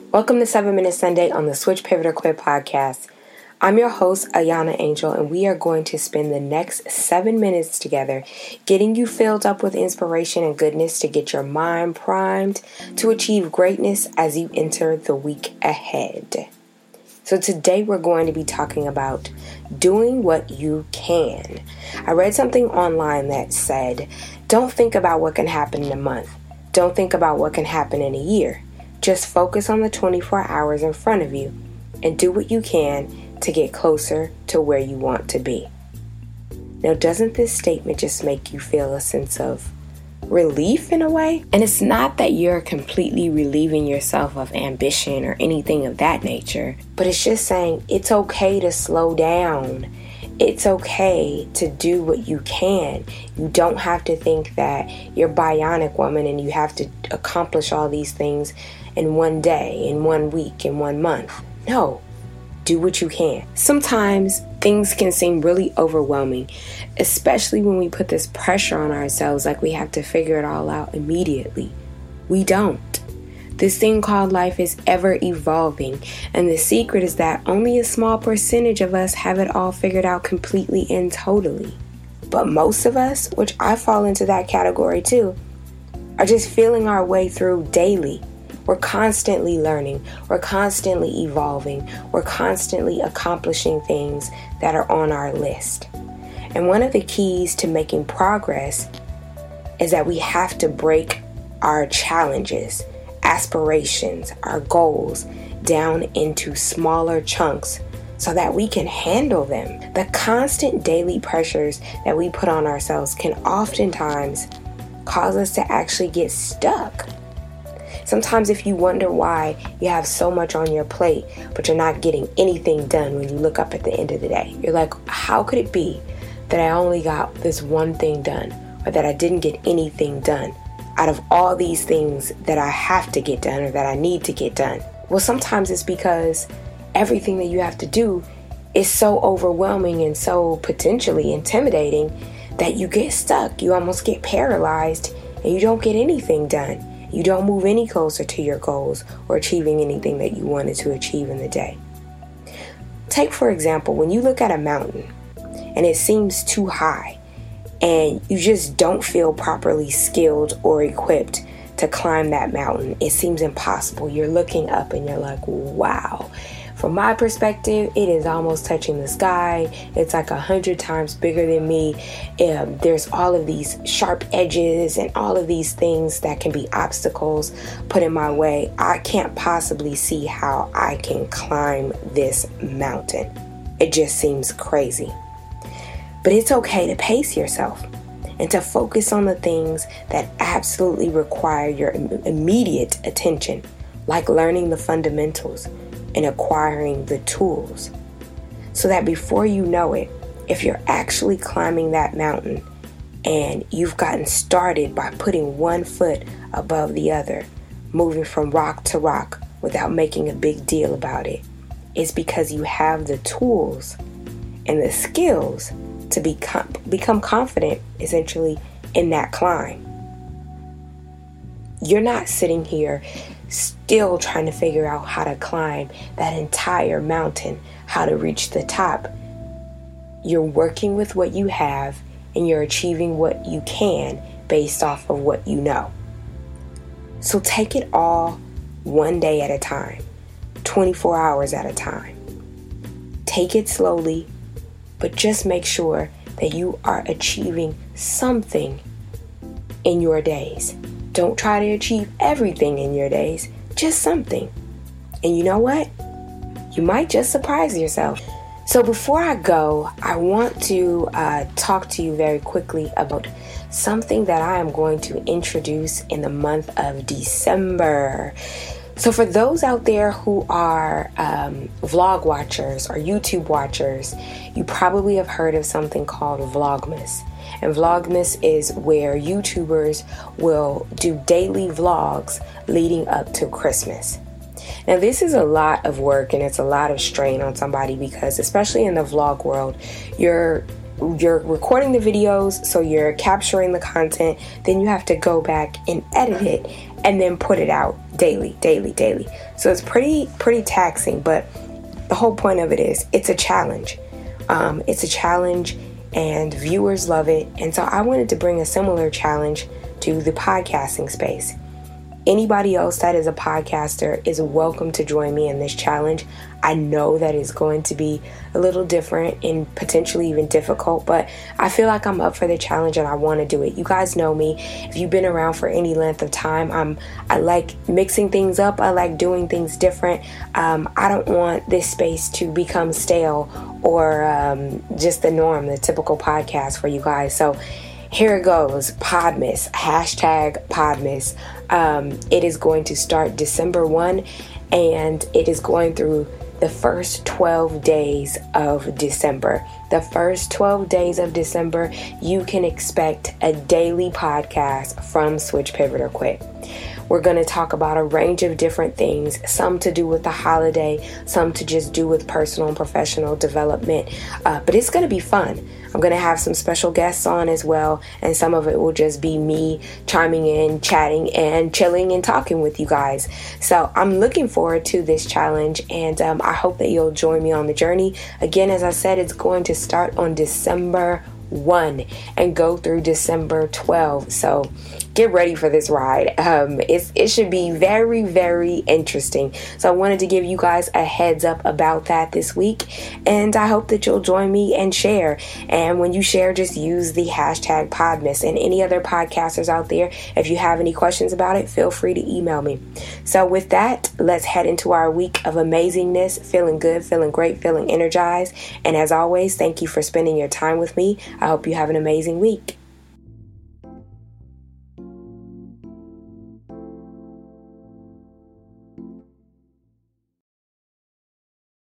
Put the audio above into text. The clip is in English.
Welcome to 7 Minute Sunday on the Switch Pivot or Quit podcast. I'm your host, Ayana Angel, and we are going to spend the next 7 minutes together getting you filled up with inspiration and goodness to get your mind primed to achieve greatness as you enter the week ahead. So today we're going to be talking about doing what you can. I read something online that said, don't think about what can happen in a month. Don't think about what can happen in a year. Just focus on the 24 hours in front of you and do what you can to get closer to where you want to be. Now, doesn't this statement just make you feel a sense of relief in a way? And it's not that you're completely relieving yourself of ambition or anything of that nature, but it's just saying it's okay to slow down. It's okay to do what you can. You don't have to think that you're bionic woman and you have to accomplish all these things in one day, in 1 week, in 1 month. No, do what you can. Sometimes things can seem really overwhelming, especially when we put this pressure on ourselves like we have to figure it all out immediately. We don't. This thing called life is ever evolving, and the secret is that only a small percentage of us have it all figured out completely and totally. But most of us, which I fall into that category too, are just feeling our way through daily. We're constantly learning, we're constantly evolving, we're constantly accomplishing things that are on our list. And one of the keys to making progress is that we have to break our challenges, aspirations, our goals down into smaller chunks so that we can handle them. The constant daily pressures that we put on ourselves can oftentimes cause us to actually get stuck. Sometimes if you wonder why you have so much on your plate, but you're not getting anything done when you look up at the end of the day, you're like, how could it be that I only got this one thing done, or that I didn't get anything done out of all these things that I have to get done or that I need to get done? Well, sometimes it's because everything that you have to do is so overwhelming and so potentially intimidating that you get stuck. You almost get paralyzed and you don't get anything done. You don't move any closer to your goals or achieving anything that you wanted to achieve in the day. Take, for example, when you look at a mountain and it seems too high and you just don't feel properly skilled or equipped to climb that mountain. It seems impossible. You're looking up and you're like, wow. From my perspective, it is almost touching the sky. It's like 100 times bigger than me. There's all of these sharp edges and all of these things that can be obstacles put in my way. I can't possibly see how I can climb this mountain. It just seems crazy. But it's okay to pace yourself and to focus on the things that absolutely require your immediate attention, like learning the fundamentals and acquiring the tools, so that before you know it, if you're actually climbing that mountain and you've gotten started by putting one foot above the other, moving from rock to rock without making a big deal about it, it's because you have the tools and the skills to become confident, essentially, in that climb. You're not sitting here still trying to figure out how to climb that entire mountain, how to reach the top. You're working with what you have and you're achieving what you can based off of what you know. So take it all one day at a time, 24 hours at a time. Take it slowly, but just make sure that you are achieving something in your days. Don't try to achieve everything in your days, just something. And you know what? You might just surprise yourself. So before I go, I want to talk to you very quickly about something that I am going to introduce in the month of December. So for those out there who are vlog watchers or YouTube watchers, you probably have heard of something called Vlogmas. And Vlogmas is where YouTubers will do daily vlogs leading up to Christmas. Now, this is a lot of work and it's a lot of strain on somebody because, especially in the vlog world, you're recording the videos, so you're capturing the content, then you have to go back and edit it and then put it out daily. So it's pretty taxing, but the whole point of it is it's a challenge. It's a challenge and viewers love it. And so I wanted to bring a similar challenge to the podcasting space. Anybody else that is a podcaster is welcome to join me in this challenge. I know that it's going to be a little different and potentially even difficult, but I feel like I'm up for the challenge and I want to do it. You guys know me. If you've been around for any length of time, I like mixing things up. I like doing things different. I don't want this space to become stale or just the norm, the typical podcast for you guys. So here it goes. Podmas, #Podmas. It is going to start December 1 and it is going through the first 12 days of December. The first 12 days of December, you can expect a daily podcast from Switch, Pivot, or Quit. We're going to talk about a range of different things, some to do with the holiday, some to just do with personal and professional development. But it's going to be fun. I'm going to have some special guests on as well, and some of it will just be me chiming in, chatting, and chilling and talking with you guys. So I'm looking forward to this challenge, and I hope that you'll join me on the journey. Again, as I said, it's going to start on December 1 and go through December 12. So get ready for this ride. It should be very, very interesting. So I wanted to give you guys a heads up about that this week, and I hope that you'll join me and share. And when you share, just use the #Podmas. And any other podcasters out there, if you have any questions about it, feel free to email me. So with that, let's head into our week of amazingness, feeling good, feeling great, feeling energized. And as always, thank you for spending your time with me. I hope you have an amazing week.